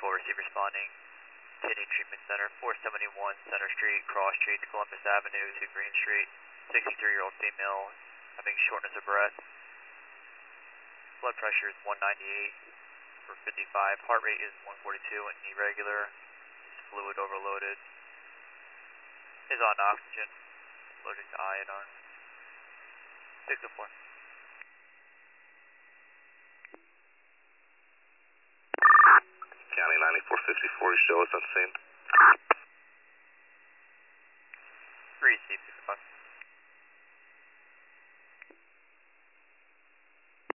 receive responding. Kidney Treatment Center, 471 Center Street, Cross Streets, Columbus Avenue to Green Street. 63-year-old female having shortness of breath. Blood pressure is 198 for 55. Heart rate is 142 and irregular. Fluid overloaded. Is on oxygen. Allergic to iodine. 604. County 9454, you show us on scene. Receive 605.